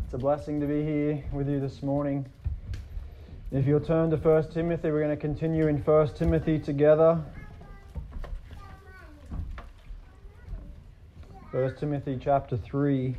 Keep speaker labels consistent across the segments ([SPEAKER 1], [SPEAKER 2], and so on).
[SPEAKER 1] It's a blessing to be here with you this morning. If you'll turn to 1 Timothy, we're going to continue in 1 Timothy together. 1 Timothy chapter 3.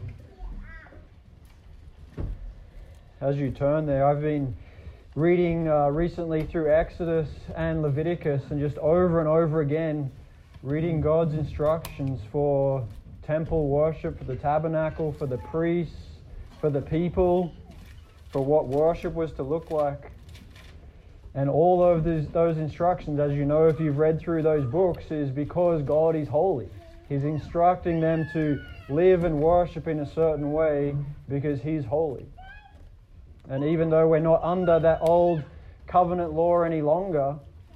[SPEAKER 1] As you turn there, I've been reading recently through Exodus and Leviticus, and just over and over again reading God's instructions for temple worship, for the tabernacle, for the priests, for the people, for what worship was to look like. And all of those instructions, as you know if you've read through those books, is because God is holy. He's instructing them to live and worship in a certain way because He's holy. And even though we're not under that old covenant law any longer,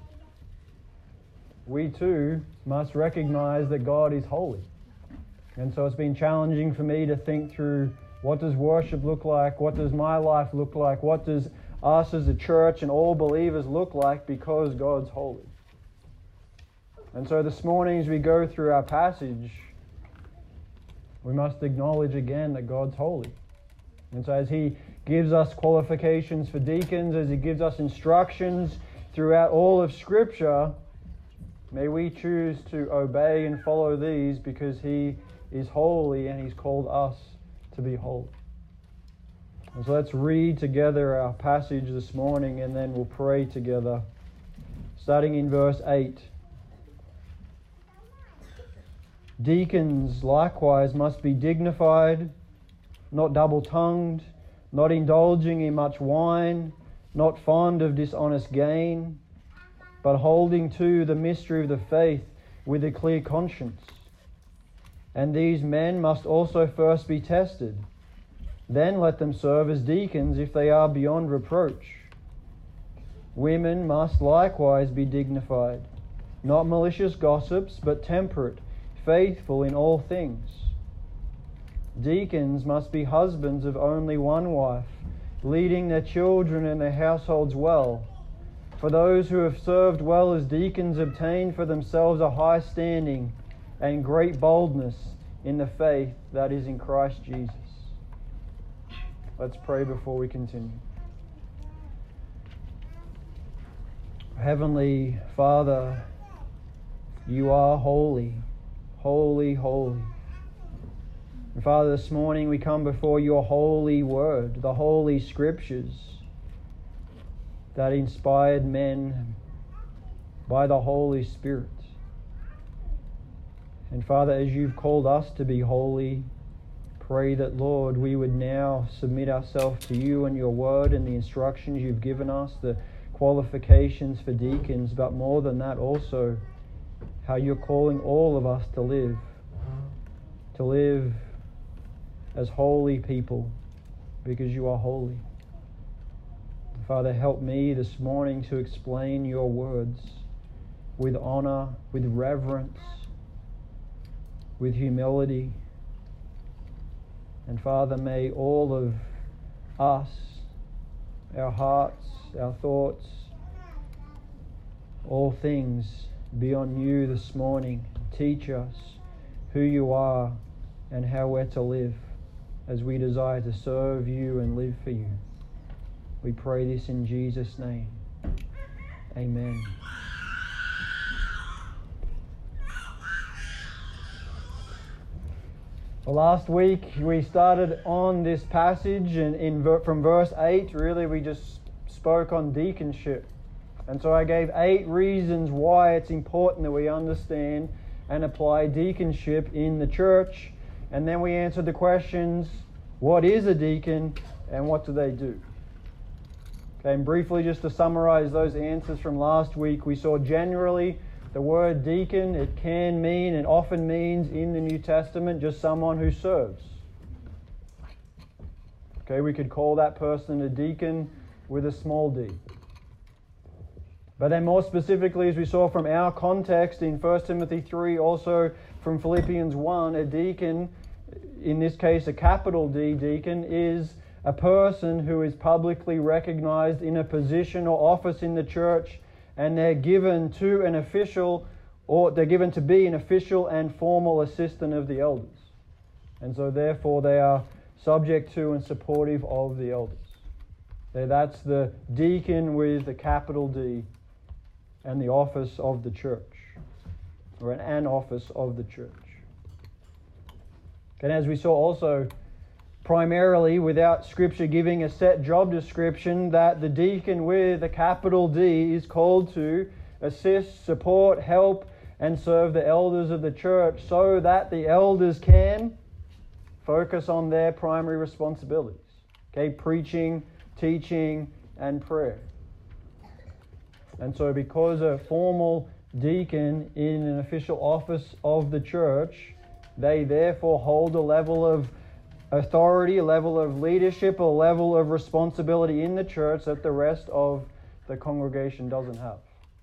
[SPEAKER 1] we too must recognize that God is holy. And so it's been challenging for me to think through, what does worship look like? What does my life look like? What does us as a church and all believers look like because God's holy? And so this morning as we go through our passage, we must acknowledge again that God's holy. And so as He gives us qualifications for deacons, as He gives us instructions throughout all of Scripture, may we choose to obey and follow these because He is holy and He's called us to be holy. And so let's read together our passage this morning and then we'll pray together. Starting in verse 8. Deacons likewise must be dignified, not double-tongued, not indulging in much wine, not fond of dishonest gain, but holding to the mystery of the faith with a clear conscience. And these men must also first be tested. Then let them serve as deacons if they are beyond reproach. Women must likewise be dignified, not malicious gossips, but temperate, faithful in all things. Deacons must be husbands of only one wife, leading their children and their households well. For those who have served well as deacons obtain for themselves a high standing and great boldness in the faith that is in Christ Jesus. Let's pray before we continue. Heavenly Father, You are holy, holy, holy. And Father, this morning we come before Your holy word, the holy Scriptures that inspired men by the Holy Spirit. And Father, as You've called us to be holy, pray that, Lord, we would now submit ourselves to You and Your word and the instructions You've given us, the qualifications for deacons, but more than that also, how You're calling all of us to live as holy people because You are holy. Father, help me this morning to explain Your words with honor, with reverence, with humility. And Father, may all of us, our hearts, our thoughts, all things be on You this morning. Teach us who You are and how we're to live as we desire to serve You and live for You. We pray this in Jesus' name. Amen. Well, last week we started on this passage, and from verse 8, really we just spoke on deaconship. And so I gave 8 reasons why it's important that we understand and apply deaconship in the church. And then we answered the questions, what is a deacon and what do they do? Okay, and briefly just to summarize those answers from last week, we saw generally the word deacon, it can mean and often means in the New Testament just someone who serves. Okay, we could call that person a deacon with a small d. But then more specifically, as we saw from our context in 1 Timothy 3, also from Philippians 1, a deacon, in this case a capital D deacon, is a person who is publicly recognized in a position or office in the church, and they're given to an official, or they're given to be an official and formal assistant of the elders. And so therefore they are subject to and supportive of the elders. Okay, that's the deacon with the capital D and the office of the church, or an office of the church. And as we saw also, primarily without Scripture giving a set job description, that the deacon with a capital D is called to assist, support, help, and serve the elders of the church so that the elders can focus on their primary responsibilities. Okay, preaching, teaching, and prayer. And so because a formal deacon in an official office of the church, they therefore hold a level of authority, a level of leadership, a level of responsibility in the church that the rest of the congregation doesn't have.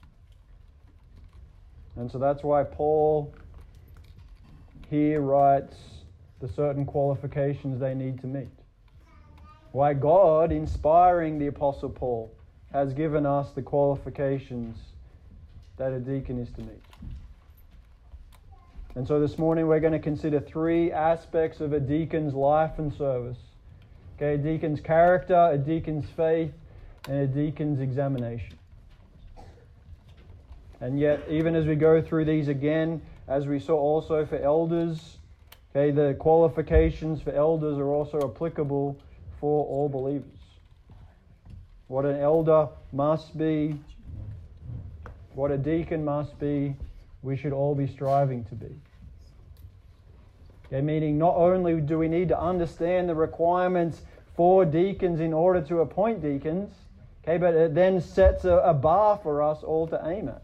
[SPEAKER 1] And so that's why Paul here writes the certain qualifications they need to meet. Why God, inspiring the Apostle Paul, has given us the qualifications that a deacon is to meet. And so this morning we're going to consider three aspects of a deacon's life and service. Okay, a deacon's character, a deacon's faith, and a deacon's examination. And yet, even as we go through these again, as we saw also for elders, okay, the qualifications for elders are also applicable for all believers. What an elder must be, what a deacon must be, we should all be striving to be. Okay, meaning not only do we need to understand the requirements for deacons in order to appoint deacons, okay, but it then sets a bar for us all to aim at.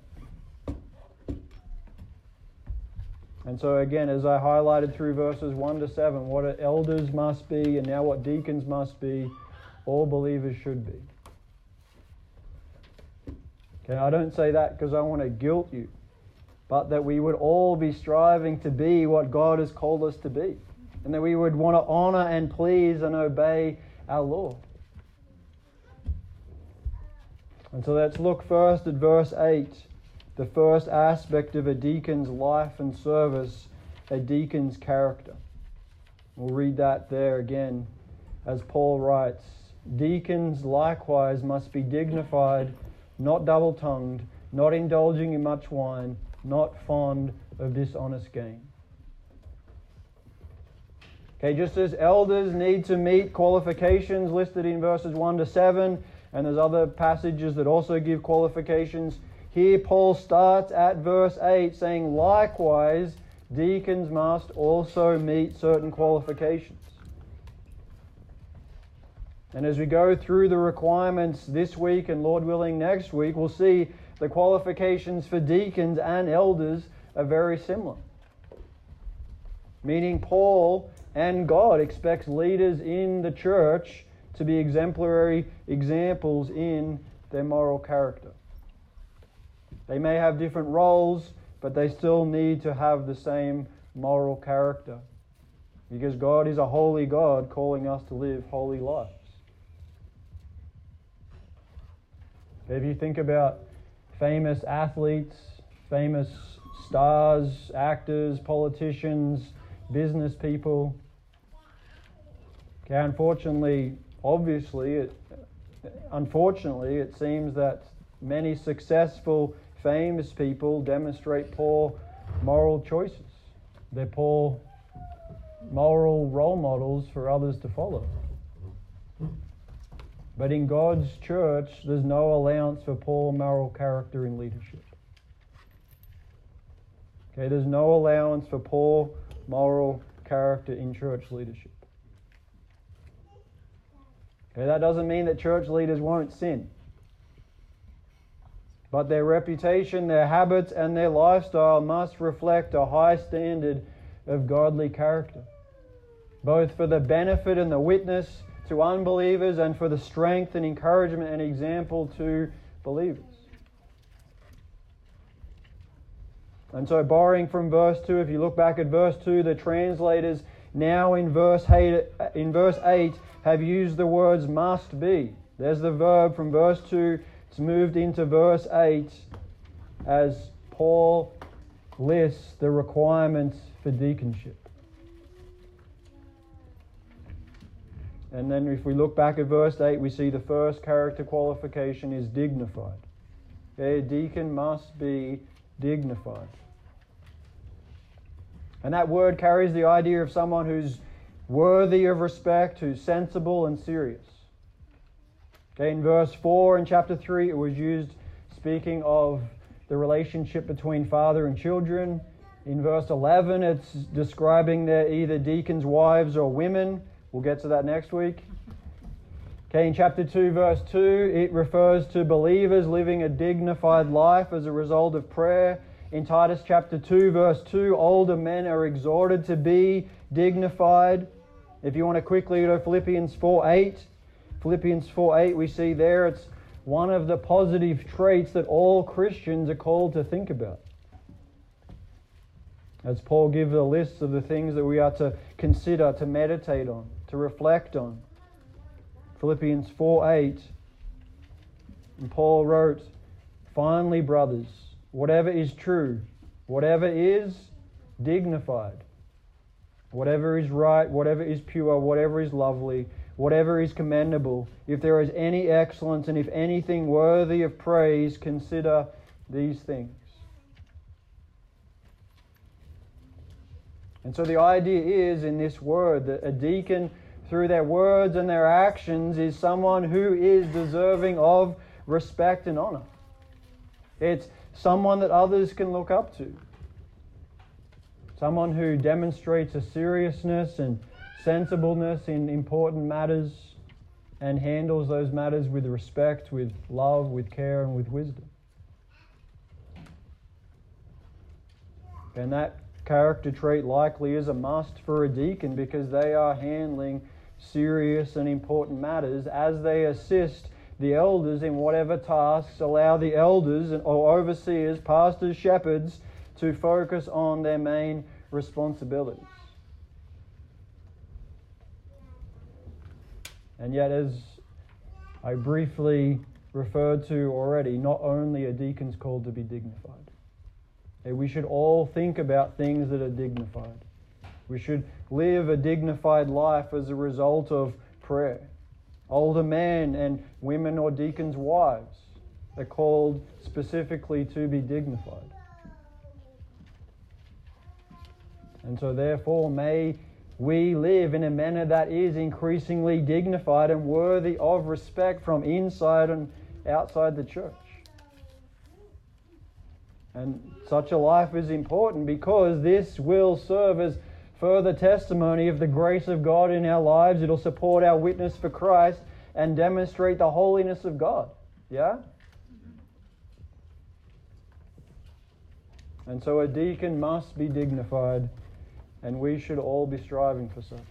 [SPEAKER 1] And so again, as I highlighted through verses 1 to 7, what elders must be and now what deacons must be, all believers should be. Okay, I don't say that because I want to guilt you, but that we would all be striving to be what God has called us to be, and that we would want to honor and please and obey our Lord. And so let's look first at verse 8, the first aspect of a deacon's life and service, a deacon's character. We'll read that there again as Paul writes, "Deacons likewise must be dignified, not double-tongued, not indulging in much wine, not fond of dishonest gain." Okay, just as elders need to meet qualifications listed in verses 1 to 7, and there's other passages that also give qualifications, here Paul starts at verse 8 saying, likewise, deacons must also meet certain qualifications. And as we go through the requirements this week and Lord willing next week, we'll see the qualifications for deacons and elders are very similar. Meaning Paul and God expects leaders in the church to be exemplary examples in their moral character. They may have different roles, but they still need to have the same moral character. Because God is a holy God calling us to live holy lives. If you think about famous athletes, famous stars, actors, politicians, business people, okay, unfortunately, it seems that many successful, famous people demonstrate poor moral choices. They're poor moral role models for others to follow. But in God's church, there's no allowance for poor moral character in leadership. Okay, there's no allowance for poor moral character in church leadership. Okay, that doesn't mean that church leaders won't sin. But their reputation, their habits, and their lifestyle must reflect a high standard of godly character, both for the benefit and the witness to unbelievers and for the strength and encouragement and example to believers. And so borrowing from verse 2, if you look back at verse 2, the translators now in verse 8 have used the words must be. There's the verb from verse 2. It's moved into verse 8 as Paul lists the requirements for deaconship. And then if we look back at verse 8, we see the first character qualification is dignified. A deacon must be dignified. And that word carries the idea of someone who's worthy of respect, who's sensible and serious. Okay, in verse 4 in chapter 3, it was used speaking of the relationship between father and children. In verse 11, it's describing they're either deacons' wives or women. We'll get to that next week. Okay, in chapter 2, verse 2, it refers to believers living a dignified life as a result of prayer. In Titus chapter 2, verse 2, older men are exhorted to be dignified. If you want to quickly go to Philippians 4:8, Philippians 4:8, we see there it's one of the positive traits that all Christians are called to think about. As Paul gives a list of the things that we are to consider, to meditate on, to reflect on. Philippians 4:8, and Paul wrote, "Finally, brothers, whatever is true, whatever is dignified, whatever is right, whatever is pure, whatever is lovely, whatever is commendable, if there is any excellence and if anything worthy of praise, consider these things." And so the idea is in this word that a deacon, through their words and their actions, is someone who is deserving of respect and honor. It's someone that others can look up to. Someone who demonstrates a seriousness and sensibleness in important matters and handles those matters with respect, with love, with care, and with wisdom. And that character trait likely is a must for a deacon because they are handling serious and important matters as they assist the elders in whatever tasks allow the elders or overseers, pastors, shepherds to focus on their main responsibilities. And yet, as I briefly referred to already, not only are deacons called to be dignified. We should all think about things that are dignified. We should live a dignified life as a result of prayer. Older men and women or deacons' wives are called specifically to be dignified. And so therefore may we live in a manner that is increasingly dignified and worthy of respect from inside and outside the church. And such a life is important because this will serve as further testimony of the grace of God in our lives. It'll support our witness for Christ and demonstrate the holiness of God. Yeah? And so a deacon must be dignified, and we should all be striving for such.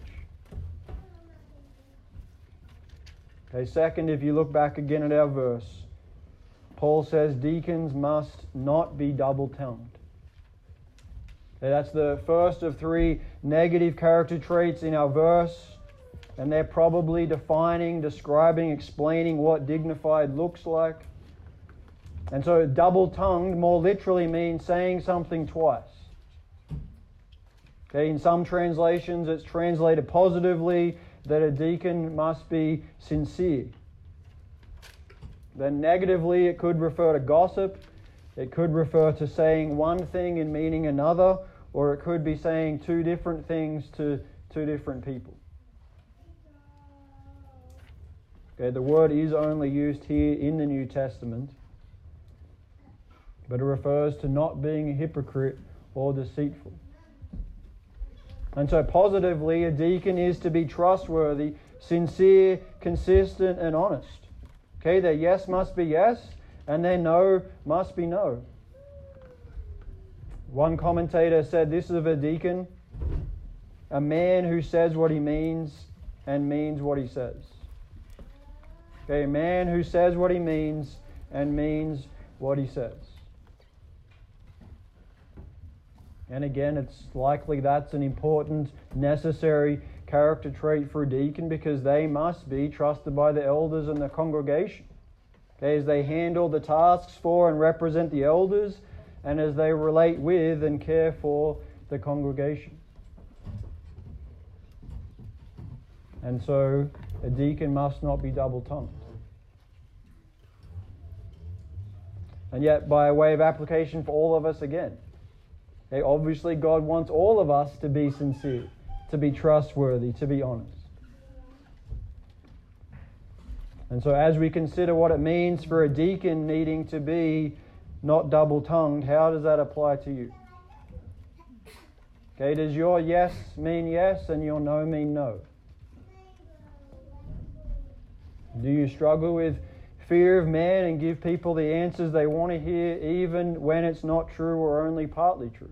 [SPEAKER 1] Okay, second, if you look back again at our verse, Paul says deacons must not be double-tongued. Okay, that's the first of three negative character traits in our verse, and they're probably defining, describing, explaining what dignified looks like. And so double-tongued more literally means saying something twice. Okay, in some translations it's translated positively that a deacon must be sincere. Then negatively, it could refer to gossip. It could refer to saying one thing and meaning another, or it could be saying two different things to two different people. Okay, the word is only used here in the New Testament, but it refers to not being a hypocrite or deceitful. And so positively, a deacon is to be trustworthy, sincere, consistent, and honest. Okay, their yes must be yes, and their no must be no. One commentator said this of a deacon: a man who says what he means and means what he says. Okay, a man who says what he means and means what he says. And again, it's likely that's an important, necessary character trait for a deacon because they must be trusted by the elders and the congregation. Okay, as they handle the tasks for and represent the elders, and as they relate with and care for the congregation. And so a deacon must not be double-tongued. And yet, by way of application for all of us again, okay, obviously God wants all of us to be sincere, to be trustworthy, to be honest. And so as we consider what it means for a deacon needing to be not double-tongued, how does that apply to you? Okay, does your yes mean yes and your no mean no? Do you struggle with fear of man and give people the answers they want to hear even when it's not true or only partly true?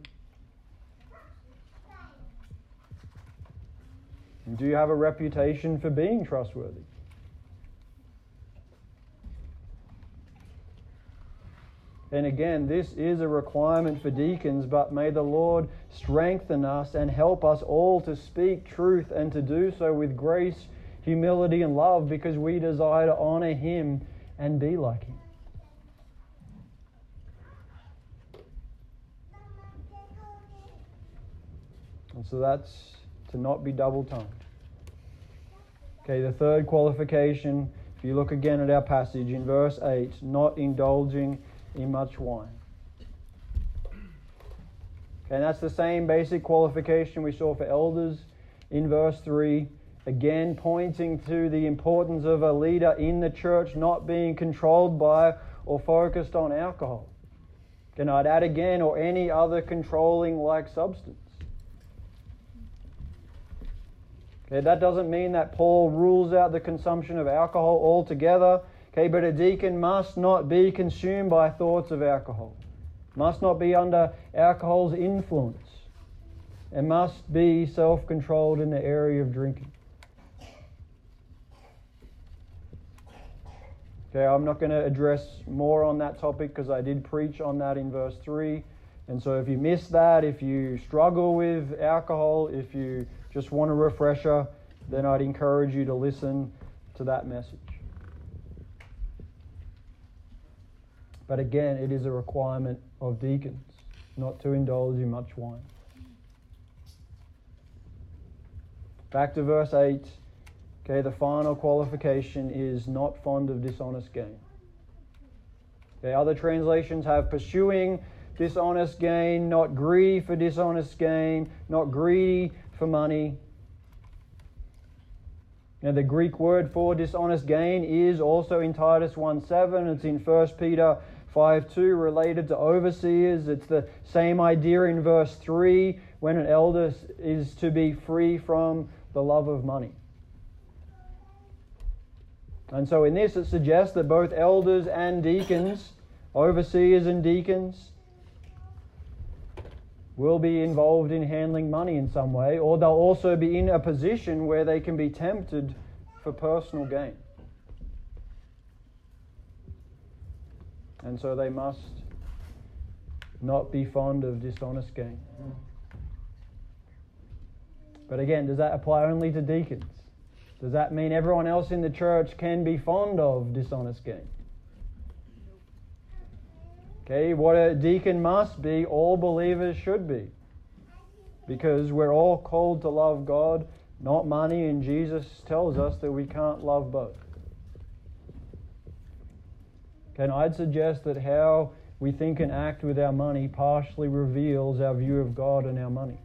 [SPEAKER 1] And do you have a reputation for being trustworthy? And again, this is a requirement for deacons, but may the Lord strengthen us and help us all to speak truth and to do so with grace, humility, and love, because we desire to honor Him and be like Him. And so that's to not be double-tongued. Okay, the third qualification, if you look again at our passage in verse 8, not indulging in much wine. Okay, and that's the same basic qualification we saw for elders in verse 3, again pointing to the importance of a leader in the church not being controlled by or focused on alcohol. Can I add again, or any other controlling like substance? Okay, that doesn't mean that Paul rules out the consumption of alcohol altogether. Okay, but a deacon must not be consumed by thoughts of alcohol, must not be under alcohol's influence, and must be self-controlled in the area of drinking. Okay, I'm not going to address more on that topic because I did preach on that in verse 3. And so if you missed that, if you struggle with alcohol, if you just want a refresher, then I'd encourage you to listen to that message. But again, it is a requirement of deacons not to indulge in much wine. Back to verse 8. Okay, the final qualification is not fond of dishonest gain. Okay, other translations have pursuing dishonest gain, not greedy for dishonest gain, not greedy for money. Now, the Greek word for dishonest gain is also in Titus 1:7. It's in 1 Peter 5:2, related to overseers. It's the same idea in verse 3, when an elder is to be free from the love of money. And so in this, it suggests that both elders and deacons, overseers and deacons, will be involved in handling money in some way, or they'll also be in a position where they can be tempted for personal gain. And so they must not be fond of dishonest gain. But again, does that apply only to deacons? Does that mean everyone else in the church can be fond of dishonest gain? Okay, what a deacon must be, all believers should be. Because we're all called to love God, not money, and Jesus tells us that we can't love both. Okay, and I'd suggest that how we think and act with our money partially reveals our view of God and our money.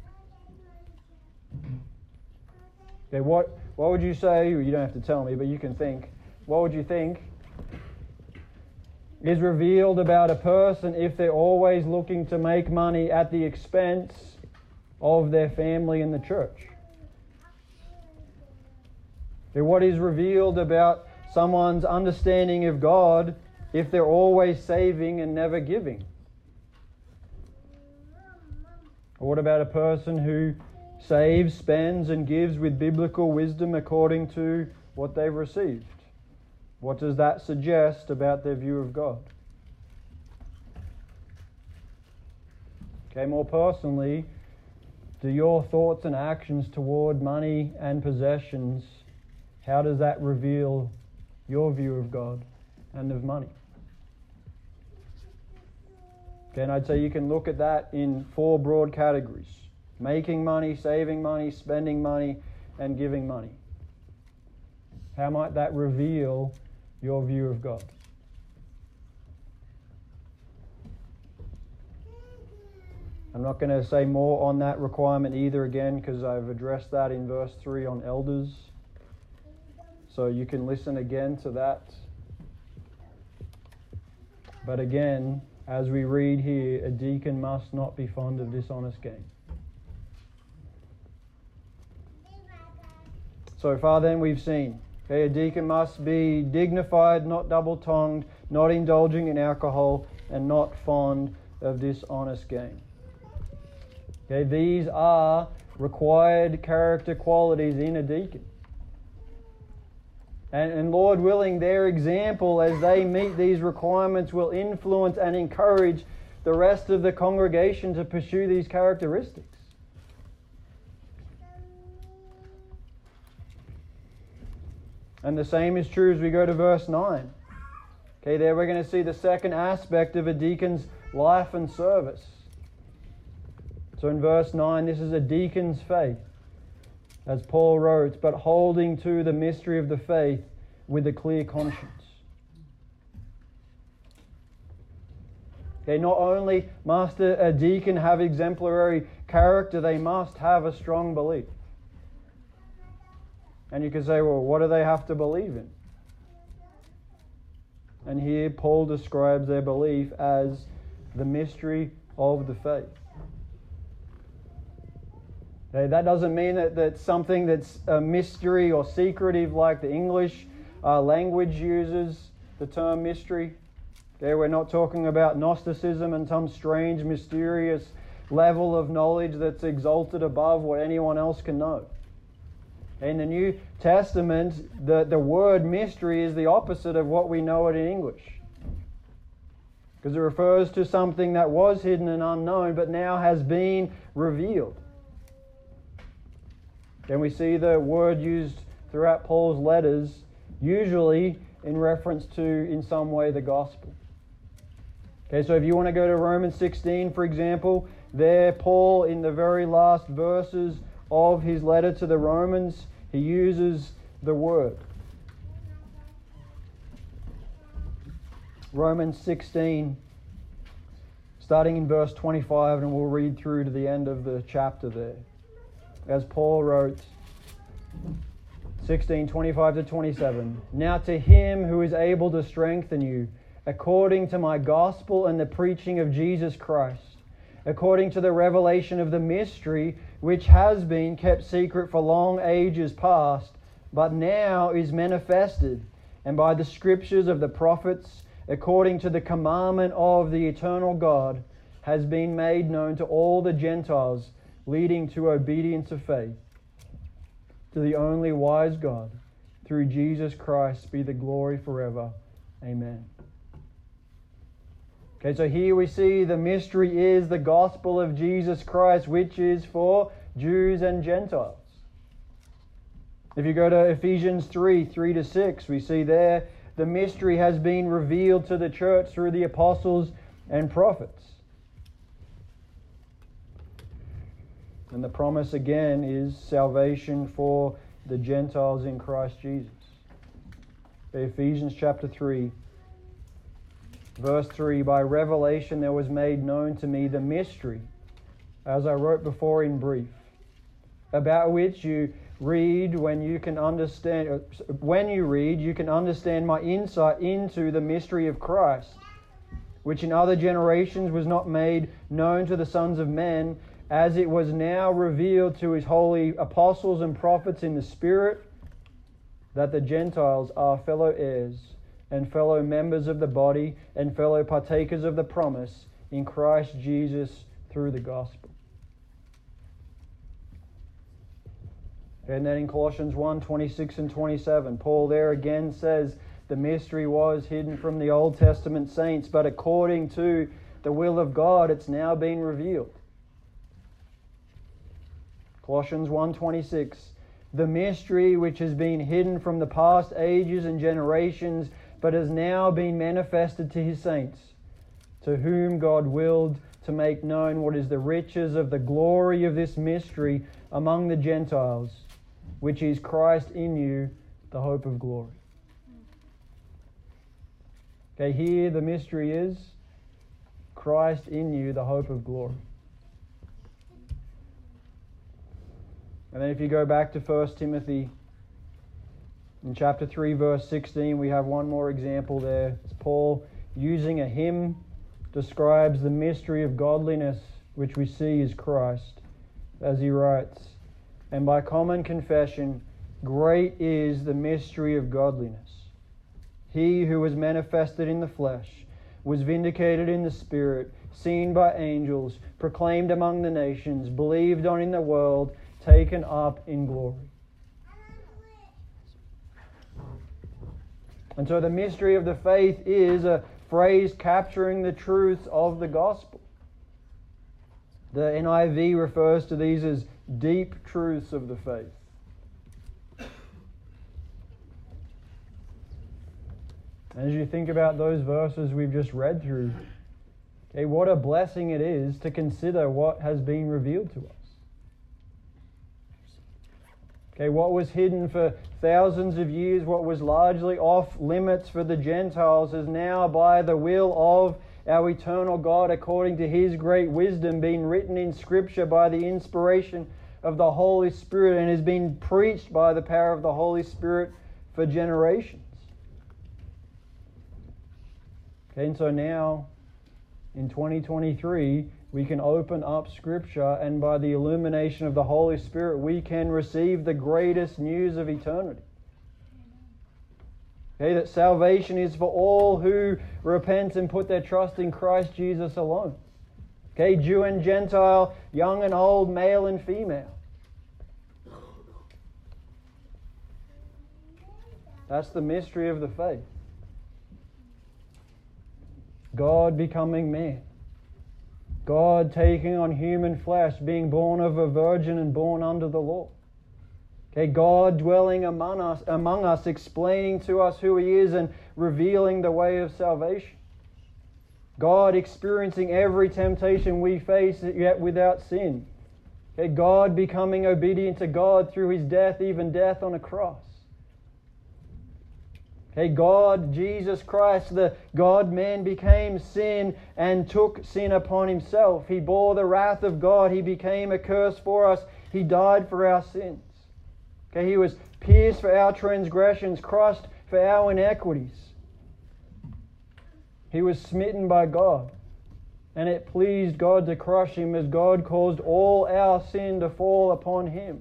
[SPEAKER 1] Okay, what would you say, you don't have to tell me, but you can think, what would you think is revealed about a person if they're always looking to make money at the expense of their family and the church? Okay, what is revealed about someone's understanding of God if they're always saving and never giving? Or what about a person who saves, spends, and gives with biblical wisdom according to what they've received? What does that suggest about their view of God? Okay, more personally, do your thoughts and actions toward money and possessions, how does that reveal your view of God and of money? Okay, and I'd say you can look at that in 4 broad categories: making money, saving money, spending money, and giving money. How might that reveal your view of God? I'm not going to say more on that requirement either again, because I've addressed that in verse 3 on elders. So you can listen again to that. But again, as we read here, a deacon must not be fond of dishonest gain. So far then we've seen, okay, a deacon must be dignified, not double-tongued, not indulging in alcohol, and not fond of dishonest gain. Okay, these are required character qualities in a deacon. And Lord willing, their example as they meet these requirements will influence and encourage the rest of the congregation to pursue these characteristics. And the same is true as we go to verse 9. Okay, there we're going to see the second aspect of a deacon's life and service. So in verse 9, this is a deacon's faith, as Paul wrote, but holding to the mystery of the faith with a clear conscience. Okay, not only must a deacon have exemplary character, they must have a strong belief. And you can say, well, what do they have to believe in? And here Paul describes their belief as the mystery of the faith. Okay, that doesn't mean that something that's a mystery or secretive like the English language uses the term mystery. Okay, we're not talking about Gnosticism and some strange, mysterious level of knowledge that's exalted above what anyone else can know. In the New Testament, the word mystery is the opposite of what we know it in English. Because it refers to something that was hidden and unknown, but now has been revealed. And we see the word used throughout Paul's letters, usually in reference to, in some way, the gospel. Okay, so if you want to go to Romans 16, for example, there Paul, in the very last verses of his letter to the Romans, he uses the word. Romans 16, starting in verse 25, and we'll read through to the end of the chapter there. As Paul wrote, 16:25 to 27, now to him who is able to strengthen you, according to my gospel and the preaching of Jesus Christ, according to the revelation of the mystery which has been kept secret for long ages past, but now is manifested, and by the scriptures of the prophets, according to the commandment of the eternal God, has been made known to all the Gentiles, leading to obedience of faith. To the only wise God, through Jesus Christ, be the glory forever. Amen. Okay, so here we see the mystery is the gospel of Jesus Christ, which is for Jews and Gentiles. If you go to Ephesians 3:3-6, we see there the mystery has been revealed to the church through the apostles and prophets. And the promise again is salvation for the Gentiles in Christ Jesus. Ephesians chapter 3, verse 3, by revelation there was made known to me the mystery, as I wrote before in brief, about which you read when you can understand. When you read, you can understand my insight into the mystery of Christ, which in other generations was not made known to the sons of men, as it was now revealed to his holy apostles and prophets in the Spirit, that the Gentiles are fellow heirs and fellow members of the body and fellow partakers of the promise in Christ Jesus through the gospel. And then in Colossians 1:26 and 27, Paul there again says the mystery was hidden from the Old Testament saints, but according to the will of God, it's now been revealed. Colossians 1:26, the mystery which has been hidden from the past ages and generations, but has now been manifested to his saints, to whom God willed to make known what is the riches of the glory of this mystery among the Gentiles, which is Christ in you, the hope of glory. Okay, here the mystery is Christ in you, the hope of glory. And then if you go back to 1 Timothy in chapter 3 verse 16, we have one more example there. It's Paul using a hymn, describes the mystery of godliness which we see is Christ, as he writes, "And by common confession, great is the mystery of godliness. He who was manifested in the flesh, was vindicated in the Spirit, seen by angels, proclaimed among the nations, believed on in the world, taken up in glory." And so the mystery of the faith is a phrase capturing the truths of the gospel. The NIV refers to these as deep truths of the faith. As you think about those verses we've just read through, okay, what a blessing it is to consider what has been revealed to us. Okay, what was hidden for thousands of years, what was largely off limits for the Gentiles, is now by the will of our eternal God, according to His great wisdom, been written in Scripture by the inspiration of the Holy Spirit, and has been preached by the power of the Holy Spirit for generations. Okay, and so now, in 2023, we can open up Scripture, and by the illumination of the Holy Spirit, we can receive the greatest news of eternity. Okay, that salvation is for all who repent and put their trust in Christ Jesus alone. Okay, Jew and Gentile, young and old, male and female. That's the mystery of the faith. God becoming man. God taking on human flesh, being born of a virgin and born under the law. Okay, God dwelling among us, explaining to us who He is and revealing the way of salvation. God experiencing every temptation we face, yet without sin. Okay, God becoming obedient to God through His death, even death on a cross. Okay, God, Jesus Christ, the God-man, became sin and took sin upon Himself. He bore the wrath of God. He became a curse for us. He died for our sins. Okay, He was pierced for our transgressions, crushed for our iniquities. He was smitten by God, and it pleased God to crush Him, as God caused all our sin to fall upon Him.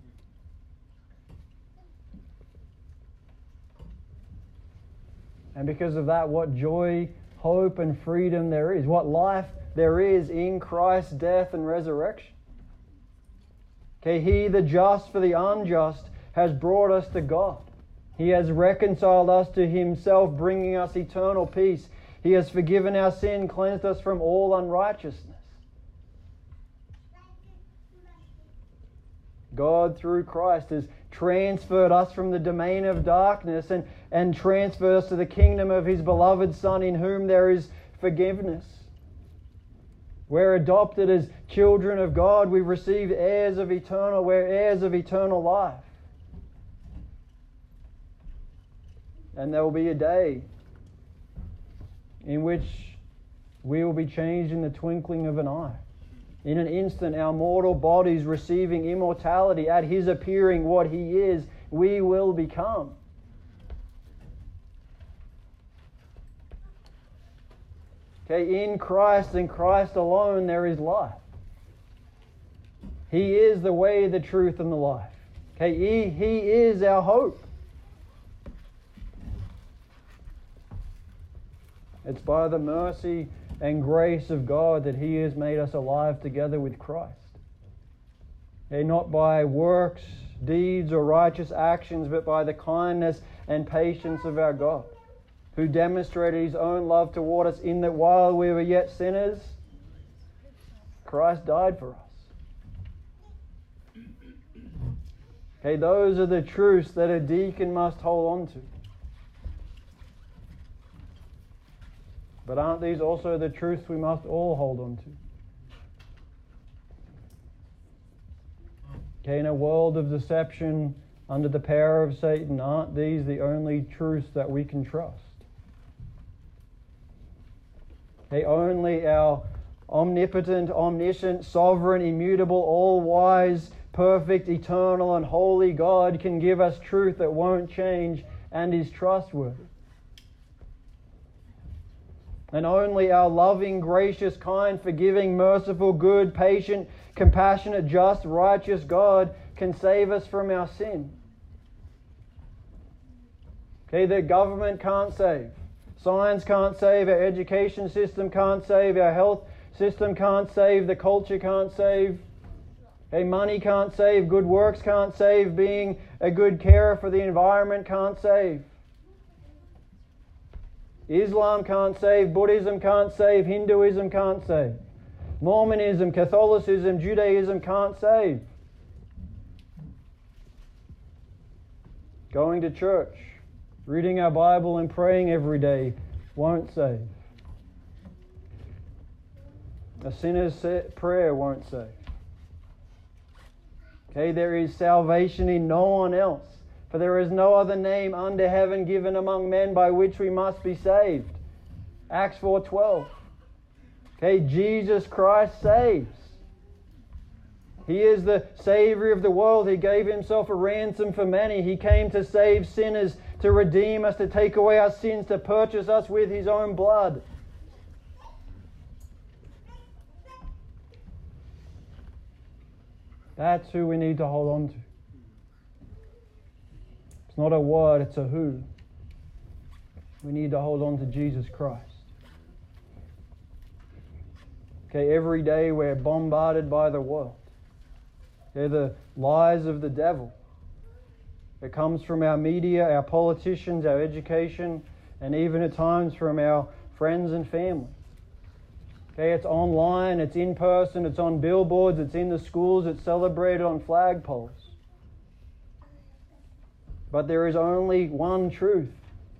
[SPEAKER 1] And because of that, what joy, hope, and freedom there is. What life there is in Christ's death and resurrection. Okay, He, the just for the unjust, has brought us to God. He has reconciled us to Himself, bringing us eternal peace. He has forgiven our sin, cleansed us from all unrighteousness. God, through Christ, has transferred us from the domain of darkness and transferred us to the kingdom of His beloved Son, in whom there is forgiveness. We're adopted as children of God. We've received we're heirs of eternal life. And there will be a day in which we will be changed in the twinkling of an eye. In an instant, our mortal bodies receiving immortality, at His appearing what He is, we will become. Okay, in Christ and Christ alone there is life. He is the way, the truth, and the life. Okay, He is our hope. It's by the mercy and grace of God that He has made us alive together with Christ. Okay, not by works, deeds, or righteous actions, but by the kindness and patience of our God, who demonstrated His own love toward us, in that while we were yet sinners, Christ died for us. Okay, those are the truths that a deacon must hold on to. But aren't these also the truths we must all hold on to? Okay, in a world of deception under the power of Satan, aren't these the only truths that we can trust? Only our omnipotent, omniscient, sovereign, immutable, all-wise, perfect, eternal, and holy God can give us truth that won't change and is trustworthy. And only our loving, gracious, kind, forgiving, merciful, good, patient, compassionate, just, righteous God can save us from our sin. The government can't save. Science can't save. Our education system can't save. Our health system can't save. The culture can't save. Money can't save. Good works can't save. Being a good carer for the environment can't save. Islam can't save. Buddhism can't save. Hinduism can't save. Mormonism, Catholicism, Judaism can't save. Going to church, reading our Bible and praying every day won't save. A sinner's prayer won't save. There is salvation in no one else. For there is no other name under heaven given among men by which we must be saved. Acts 4:12. Jesus Christ saves. He is the Savior of the world. He gave Himself a ransom for many. He came to save sinners, to redeem us, to take away our sins, to purchase us with His own blood. That's who we need to hold on to. It's not a what, it's a who. We need to hold on to Jesus Christ. Every day we're bombarded by the world. The lies of the devil. It comes from our media, our politicians, our education, and even at times from our friends and family. It's online, it's in person, it's on billboards, it's in the schools, it's celebrated on flagpoles. But there is only one truth.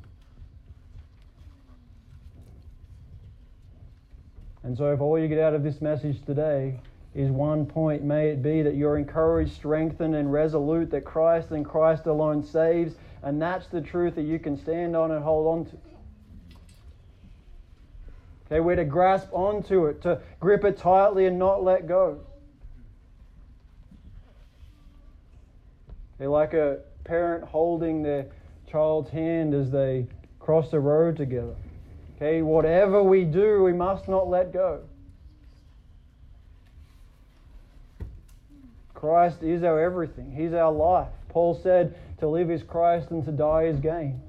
[SPEAKER 1] And so if all you get out of this message today is one point, may it be that you're encouraged, strengthened, and resolute that Christ and Christ alone saves, and that's the truth that you can stand on and hold on to. We're to grasp onto it, to grip it tightly and not let go. Like a parent holding their child's hand as they cross the road together. Whatever we do, we must not let go. Christ is our everything. He's our life. Paul said, to live is Christ and to die is gain.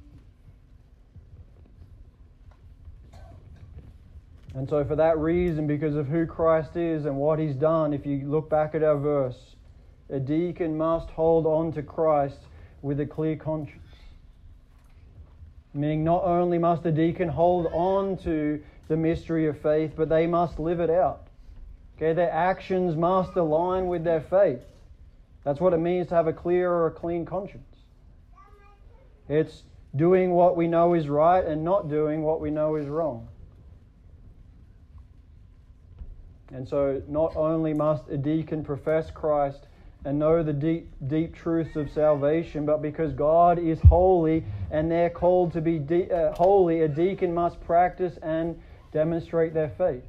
[SPEAKER 1] And so for that reason, because of who Christ is and what He's done, if you look back at our verse, a deacon must hold on to Christ with a clear conscience. Meaning not only must a deacon hold on to the mystery of faith, but they must live it out. Their actions must align with their faith. That's what it means to have a clear or a clean conscience. It's doing what we know is right and not doing what we know is wrong. And so not only must a deacon profess Christ and know the deep truths of salvation, but because God is holy and they're called to be holy, a deacon must practice and demonstrate their faith.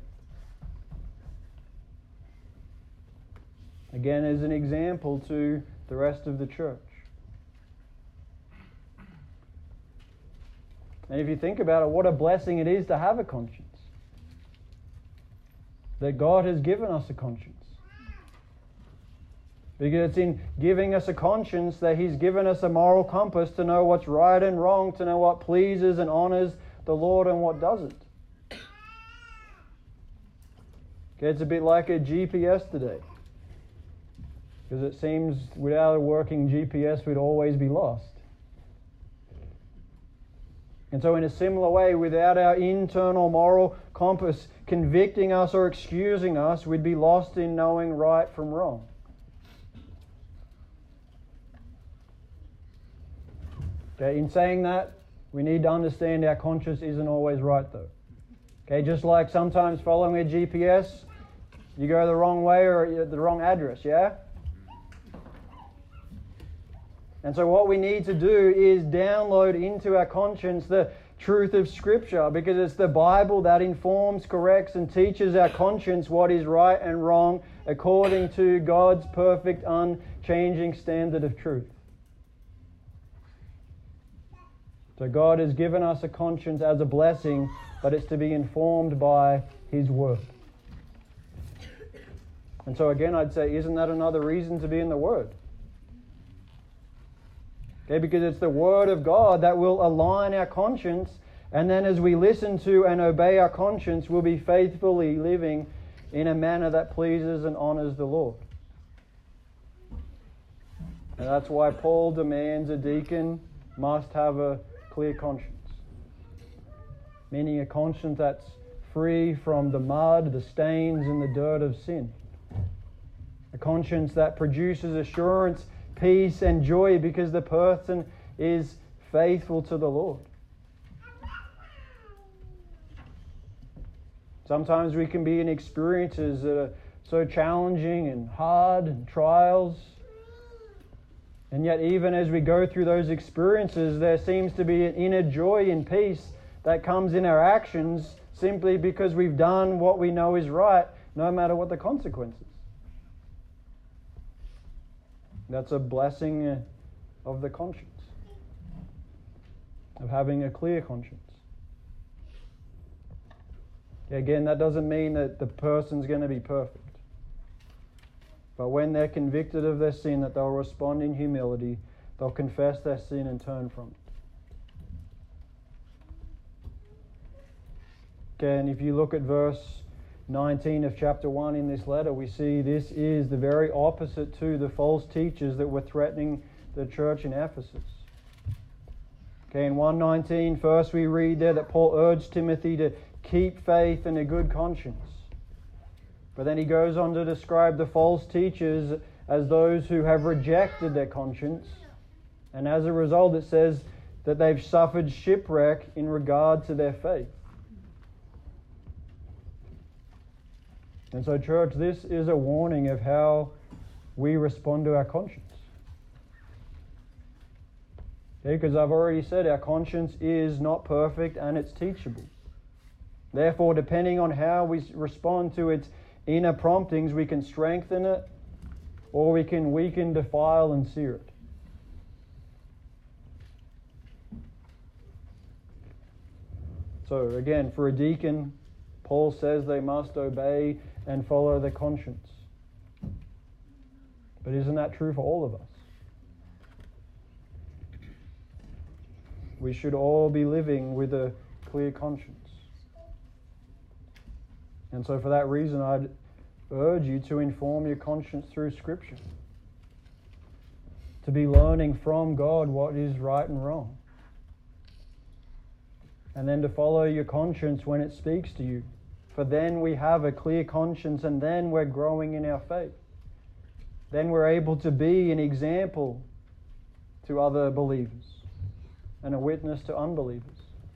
[SPEAKER 1] Again, as an example to the rest of the church. And if you think about it, what a blessing it is to have a conscience. That God has given us a conscience. Because it's in giving us a conscience that He's given us a moral compass to know what's right and wrong, to know what pleases and honors the Lord and what doesn't. It's a bit like a GPS today. Because it seems without a working GPS we'd always be lost. And so in a similar way, without our internal moral compass convicting us or excusing us, we'd be lost in knowing right from wrong. In saying that, we need to understand our conscience isn't always right though. Just like sometimes following a GPS, you go the wrong way or the wrong address, yeah? And so what we need to do is download into our conscience the truth of Scripture, because it's the Bible that informs, corrects, and teaches our conscience what is right and wrong according to God's perfect, unchanging standard of truth. So God has given us a conscience as a blessing, but it's to be informed by His Word. And so again, I'd say, isn't that another reason to be in the Word? Okay, because it's the Word of God that will align our conscience, and then as we listen to and obey our conscience, we'll be faithfully living in a manner that pleases and honors the Lord. And that's why Paul demands a deacon must have a clear conscience. Meaning a conscience that's free from the mud, the stains, and the dirt of sin. A conscience that produces assurance, peace, and joy because the person is faithful to the Lord. Sometimes we can be in experiences that are so challenging and hard and trials. And yet even as we go through those experiences, there seems to be an inner joy and peace that comes in our actions simply because we've done what we know is right, no matter what the consequences. That's a blessing of the conscience, of having a clear conscience. Again, that doesn't mean that the person's going to be perfect. But when they're convicted of their sin, that they'll respond in humility, they'll confess their sin and turn from it. Okay, and if you look at verse 19 of chapter 1 in this letter, we see this is the very opposite to the false teachers that were threatening the church in Ephesus. Okay, in 1:19, first we read there that Paul urged Timothy to keep faith and a good conscience. But then he goes on to describe the false teachers as those who have rejected their conscience. And as a result, it says that they've suffered shipwreck in regard to their faith. And so, church, this is a warning of how we respond to our conscience. Okay, because I've already said our conscience is not perfect and it's teachable. Therefore, depending on how we respond to its inner promptings, we can strengthen it or we can weaken, defile, and sear it. So again, for a deacon, Paul says they must obey and follow their conscience. But isn't that true for all of us? We should all be living with a clear conscience. And so for that reason, I'd urge you to inform your conscience through Scripture. To be learning from God what is right and wrong. And then to follow your conscience when it speaks to you. For then we have a clear conscience and then we're growing in our faith. Then we're able to be an example to other believers and a witness to unbelievers.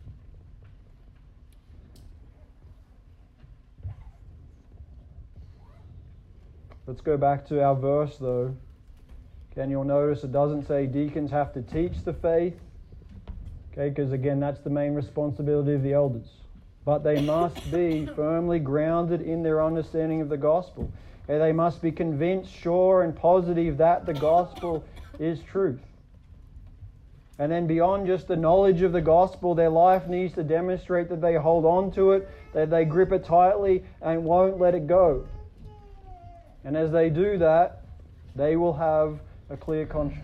[SPEAKER 1] Let's go back to our verse though. Okay, you'll notice it doesn't say deacons have to teach the faith. Okay, because again, that's the main responsibility of the elders. But they must be firmly grounded in their understanding of the gospel. Okay, they must be convinced, sure, and positive that the gospel is truth. And then beyond just the knowledge of the gospel, their life needs to demonstrate that they hold on to it, that they grip it tightly and won't let it go. And as they do that, they will have a clear conscience.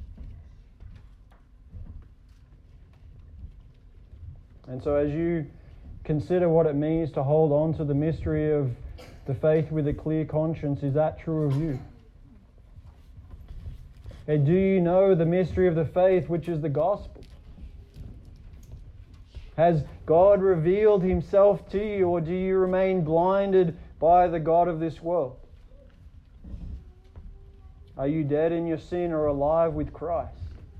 [SPEAKER 1] And so as you consider what it means to hold on to the mystery of the faith with a clear conscience, is that true of you? Okay, do you know the mystery of the faith, which is the gospel? Has God revealed Himself to you, or do you remain blinded by the God of this world? Are you dead in your sin or alive with Christ?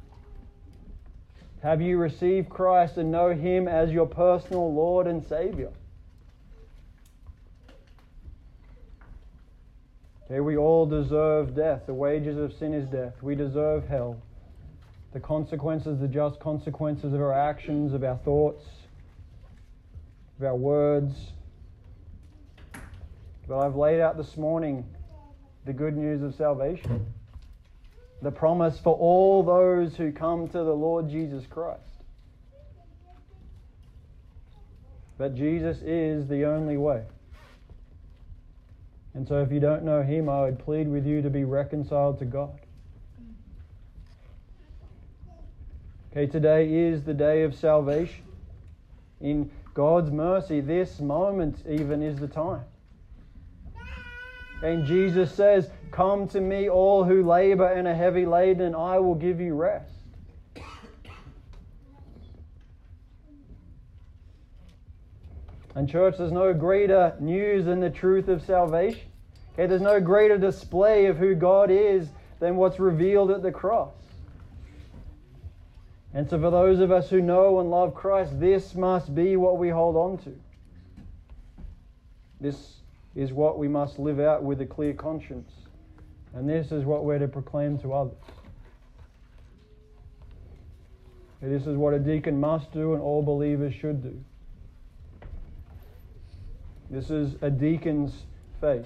[SPEAKER 1] Have you received Christ and know Him as your personal Lord and Savior? Okay, we all deserve death. The wages of sin is death. We deserve hell. the consequences, the just consequences of our actions, of our thoughts, of our words. But I've laid out this morning the good news of salvation, the promise for all those who come to the Lord Jesus Christ. That Jesus is the only way. And so if you don't know Him, I would plead with you to be reconciled to God. Okay, today is the day of salvation. In God's mercy, this moment even is the time. And Jesus says, "Come to me, all who labor and are heavy laden, and I will give you rest." And church, there's no greater news than the truth of salvation. Okay, there's no greater display of who God is than what's revealed at the cross. And so for those of us who know and love Christ, this must be what we hold on to. This is what we must live out with a clear conscience. And this is what we're to proclaim to others. This is what a deacon must do and all believers should do. This is a deacon's faith.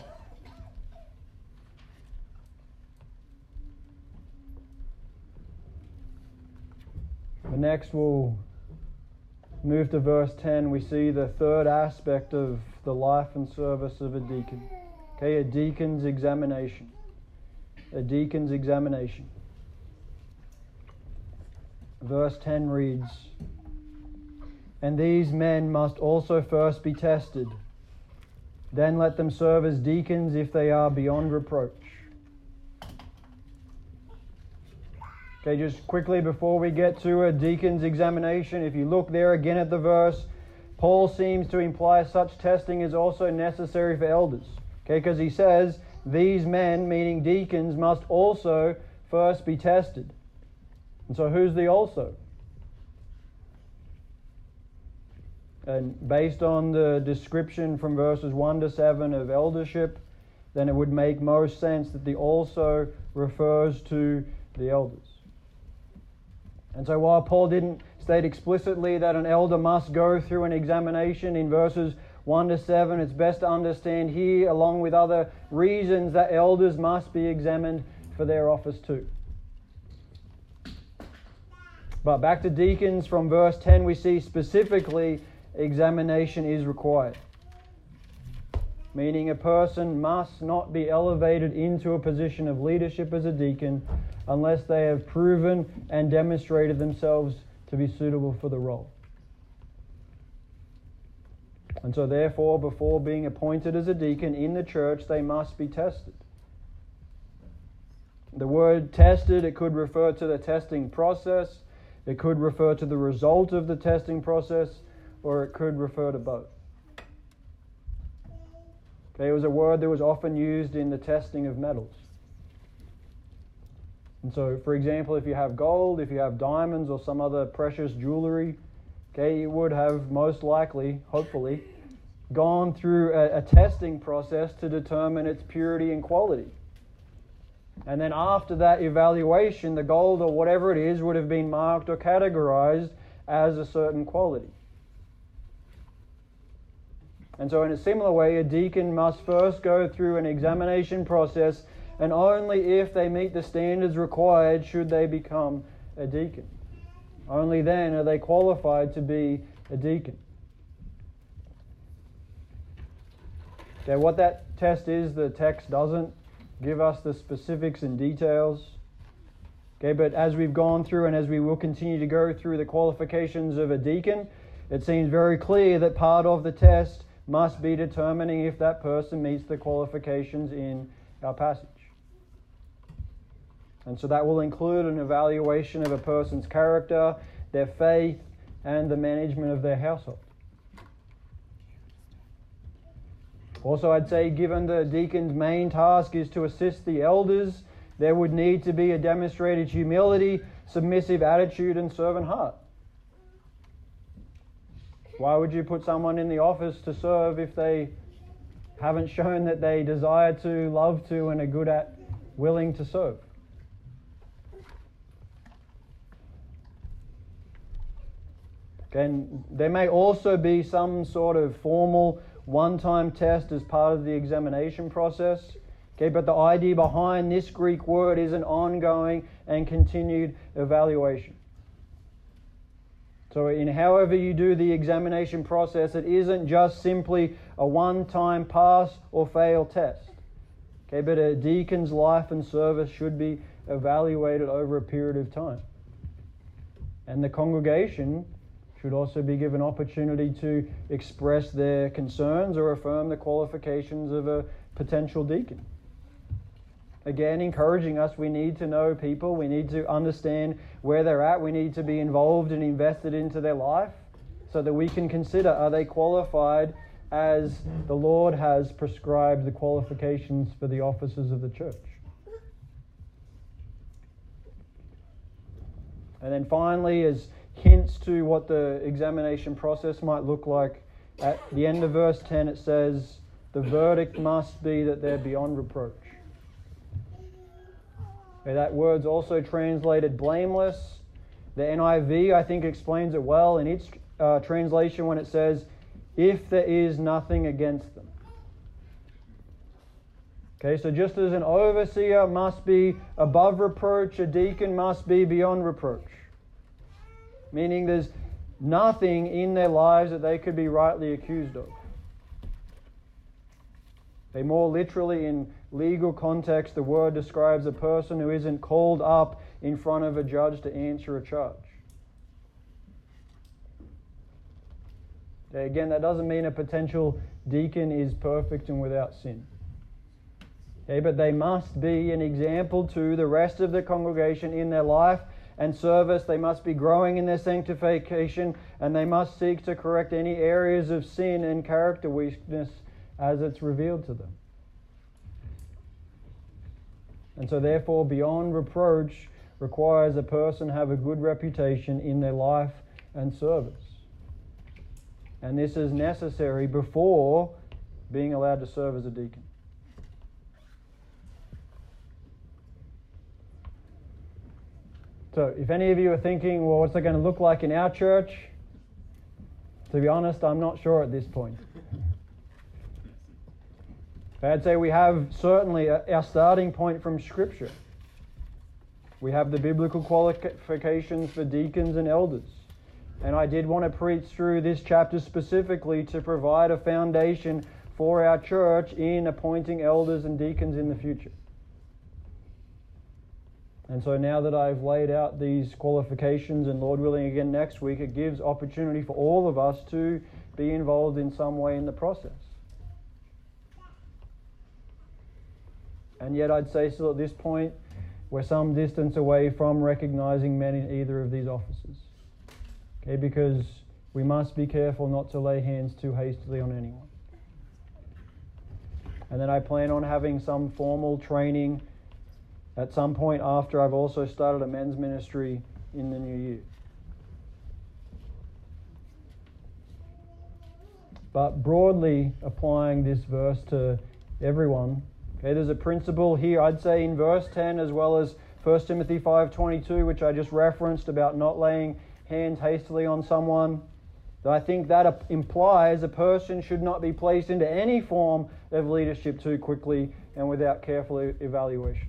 [SPEAKER 1] And next we'll move to verse 10. We see the third aspect of the life and service of a deacon. Okay, a deacon's examination. A deacon's examination. Verse 10 reads, "And these men must also first be tested. Then let them serve as deacons if they are beyond reproach." Okay, just quickly before we get to a deacon's examination, if you look there again at the verse, Paul seems to imply such testing is also necessary for elders. Okay, because he says, these men, meaning deacons, must also first be tested. And so who's the also? And based on the description from verses 1 to 7 of eldership, then it would make most sense that the also refers to the elders. And so while Paul didn't state explicitly that an elder must go through an examination in verses 1 to 7, it's best to understand here, along with other reasons, that elders must be examined for their office too. But back to deacons, from verse 10 we see specifically examination is required. Meaning a person must not be elevated into a position of leadership as a deacon unless they have proven and demonstrated themselves to be suitable for the role. And so therefore, before being appointed as a deacon in the church, they must be tested. The word tested, it could refer to the testing process, it could refer to the result of the testing process, or it could refer to both. Okay, it was a word that was often used in the testing of metals. And so, for example, if you have gold, if you have diamonds or some other precious jewelry, okay, you would have most likely, hopefully, gone through a testing process to determine its purity and quality. And then after that evaluation, the gold or whatever it is would have been marked or categorized as a certain quality. And so in a similar way, a deacon must first go through an examination process, and only if they meet the standards required should they become a deacon. Only then are they qualified to be a deacon. Okay, what that test is, the text doesn't give us the specifics and details. Okay, but as we've gone through and as we will continue to go through the qualifications of a deacon, it seems very clear that part of the test must be determining if that person meets the qualifications in our passage. And so that will include an evaluation of a person's character, their faith, and the management of their household. Also, I'd say, given the deacon's main task is to assist the elders, there would need to be a demonstrated humility, submissive attitude, and servant heart. Why would you put someone in the office to serve if they haven't shown that they desire to, love to, and are good at, willing to serve? And there may also be some sort of formal one-time test as part of the examination process. Okay, but the idea behind this Greek word is an ongoing and continued evaluation. So in however you do the examination process, it isn't just simply a one-time pass or fail test. Okay, but a deacon's life and service should be evaluated over a period of time. And the congregation should also be given opportunity to express their concerns or affirm the qualifications of a potential deacon. Again, encouraging us, we need to know people, we need to understand where they're at, we need to be involved and invested into their life so that we can consider, are they qualified as the Lord has prescribed the qualifications for the offices of the church. And then finally, as hints to what the examination process might look like, at the end of verse 10 it says, the verdict must be that they're beyond reproach. Okay, that word's also translated blameless. The NIV, I think, explains it well in its translation when it says, if there is nothing against them. Okay, so just as an overseer must be above reproach, a deacon must be beyond reproach. Meaning there's nothing in their lives that they could be rightly accused of. Okay, more literally, in legal context, the word describes a person who isn't called up in front of a judge to answer a charge. Okay, again, that doesn't mean a potential deacon is perfect and without sin. Okay, but they must be an example to the rest of the congregation in their life and service. They must be growing in their sanctification, and they must seek to correct any areas of sin and character weakness as it's revealed to them. And so therefore, beyond reproach requires a person have a good reputation in their life and service. And this is necessary before being allowed to serve as a deacon. So if any of you are thinking, well, what's it going to look like in our church? To be honest, I'm not sure at this point. I'd say we have certainly our starting point from Scripture. We have the biblical qualifications for deacons and elders. And I did want to preach through this chapter specifically to provide a foundation for our church in appointing elders and deacons in the future. And so now that I've laid out these qualifications, and Lord willing again next week, it gives opportunity for all of us to be involved in some way in the process. And yet I'd say still at this point, we're some distance away from recognizing men in either of these offices. Okay, because we must be careful not to lay hands too hastily on anyone. And then I plan on having some formal training at some point after I've also started a men's ministry in the new year. But broadly applying this verse to everyone, okay, there's a principle here, I'd say in verse 10 as well as 1 Timothy 5:22, which I just referenced about not laying hands hastily on someone. I think that implies a person should not be placed into any form of leadership too quickly and without careful evaluation.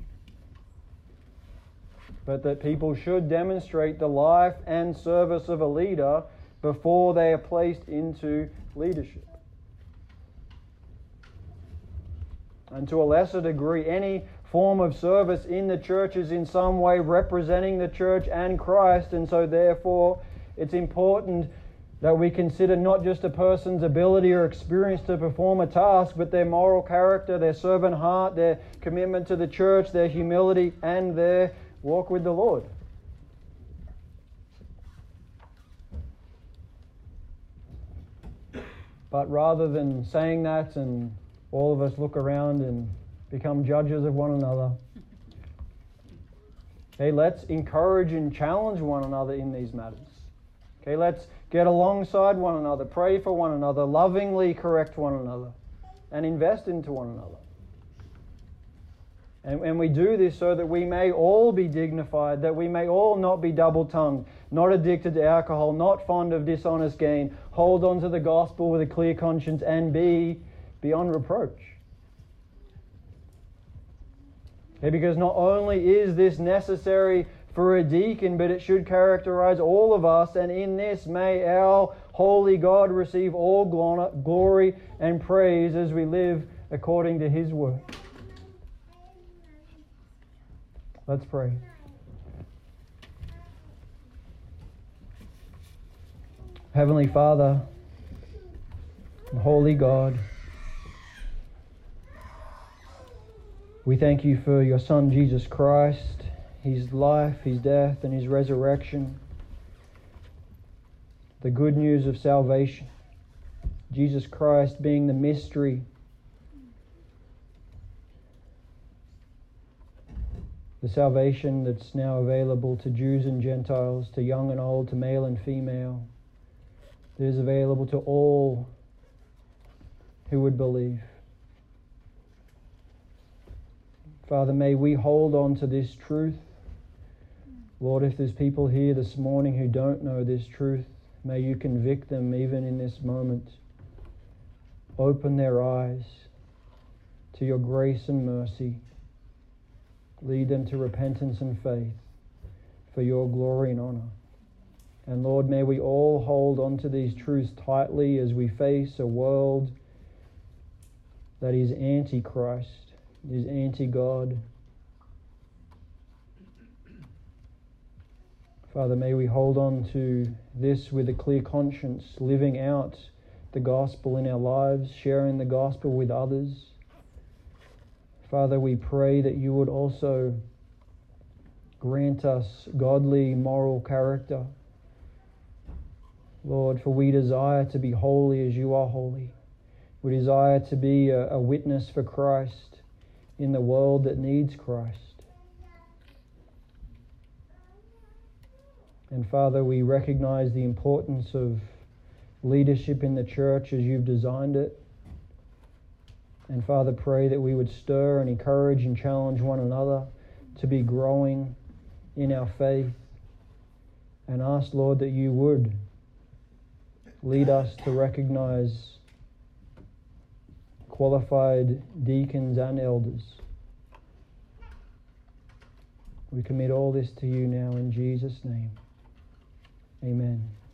[SPEAKER 1] But that people should demonstrate the life and service of a leader before they are placed into leadership. And to a lesser degree, any form of service in the church is in some way representing the church and Christ, and so therefore it's important that we consider not just a person's ability or experience to perform a task, but their moral character, their servant heart, their commitment to the church, their humility, and their walk with the Lord. But rather than saying that and all of us look around and become judges of one another, okay, let's encourage and challenge one another in these matters. Okay, let's get alongside one another, pray for one another, lovingly correct one another, and invest into one another. And we do this so that we may all be dignified, that we may all not be double-tongued, not addicted to alcohol, not fond of dishonest gain, hold on to the gospel with a clear conscience, and be beyond reproach. Okay, because not only is this necessary for a deacon, but it should characterize all of us, and in this may our holy God receive all glory and praise as we live according to His word. Let's pray. Heavenly Father, Holy God, we thank You for Your Son Jesus Christ, His life, His death, and His resurrection, the good news of salvation, Jesus Christ being the mystery, the salvation that's now available to Jews and Gentiles, to young and old, to male and female, that is available to all who would believe. Father, may we hold on to this truth. Lord, if there's people here this morning who don't know this truth, may You convict them even in this moment. Open their eyes to Your grace and mercy. Lead them to repentance and faith for Your glory and honor. And Lord, may we all hold on to these truths tightly as we face a world that is anti-Christ, is anti-God. Father, may we hold on to this with a clear conscience, living out the gospel in our lives, sharing the gospel with others. Father, we pray that You would also grant us godly moral character. Lord, for we desire to be holy as You are holy. We desire to be a witness for Christ in the world that needs Christ. And Father, we recognize the importance of leadership in the church as You've designed it. And Father, pray that we would stir and encourage and challenge one another to be growing in our faith. And ask, Lord, that You would lead us to recognize qualified deacons and elders. We commit all this to You now in Jesus' name. Amen.